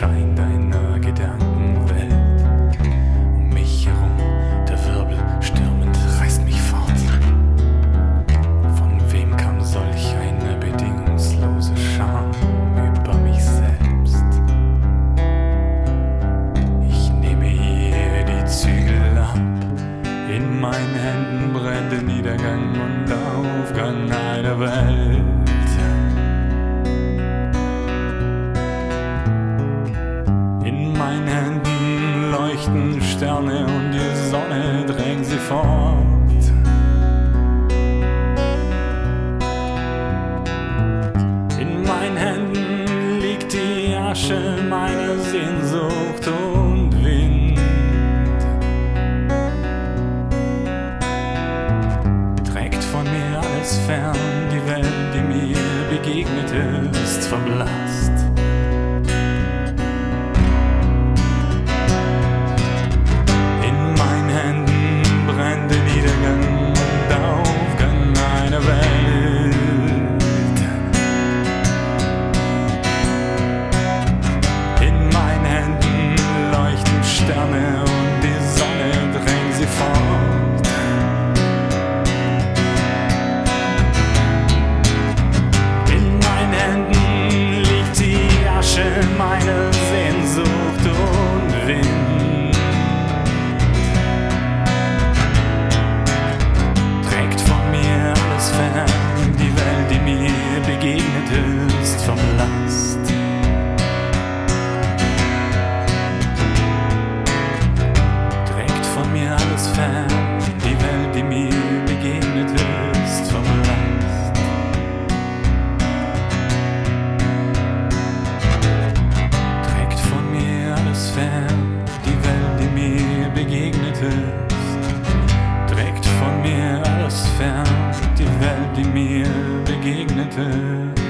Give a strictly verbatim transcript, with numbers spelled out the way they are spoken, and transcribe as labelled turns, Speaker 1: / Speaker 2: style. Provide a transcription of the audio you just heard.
Speaker 1: Schein deiner Gedankenwelt. Um mich herum der Wirbel stürmend reißt mich fort. Von wem kam solch eine bedingungslose Scham über mich selbst? Ich nehme hier die Zügel ab. In meinen Händen brennt der Niedergang und Aufgang einer Welt. In meinen Händen leuchten Sterne und die Sonne drängt sie fort. In meinen Händen liegt die Asche meiner Sehnsucht und Wind. Trägt von mir alles fern, die Welt, die mir begegnet ist, verblasst. Sterne und die Sonne drängt sie fort. In meinen Händen liegt die Asche meiner Sehnsucht und Wind. Trägt von mir alles fern, die Welt, die mir begegnet ist, verblasst. Alles fern, die Welt, die mir begegnet ist, verblasst. Trägt von mir alles fern, die Welt, die mir begegnet ist. Trägt von mir alles fern, die Welt, die mir begegnet ist.